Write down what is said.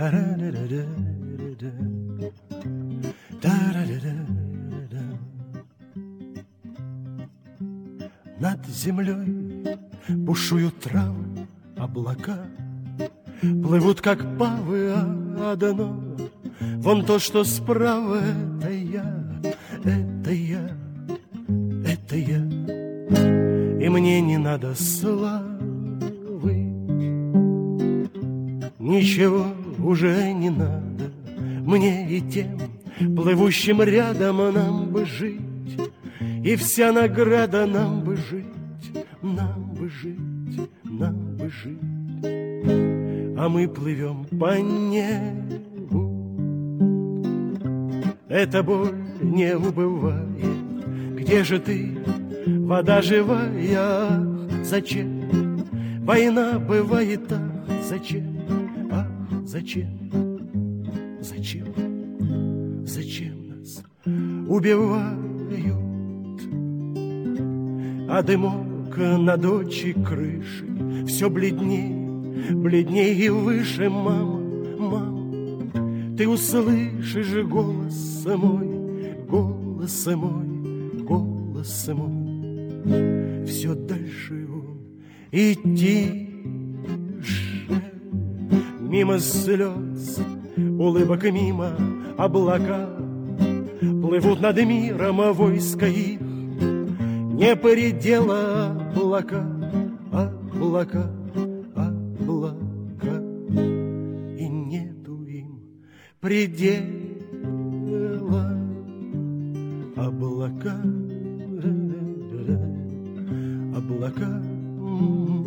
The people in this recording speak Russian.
Над землей бушуют травы, облака плывут, как павы, одно. Вон то, что справа, это я, это я, это я. И мне не надо славы, ничего уже не надо. Мне и тем, плывущим рядом, нам бы жить. И вся награда нам бы жить, нам бы жить, нам бы жить. А мы плывем по небу, эта боль не убывает. Где же ты, вода живая? Ах, зачем война бывает? Ах, зачем? Ах, зачем? Зачем? Зачем нас убивают? А дымок над очи крыши все бледней, бледней и выше. Мама, мама, ты услышишь голос мой, голос мой, голос мой. Все дальше он и тише. Мимо слез, улыбок мимо, облака плывут над миром, войска их не поредела. Облака, облака, облака, и нету им предела. Облака, облака.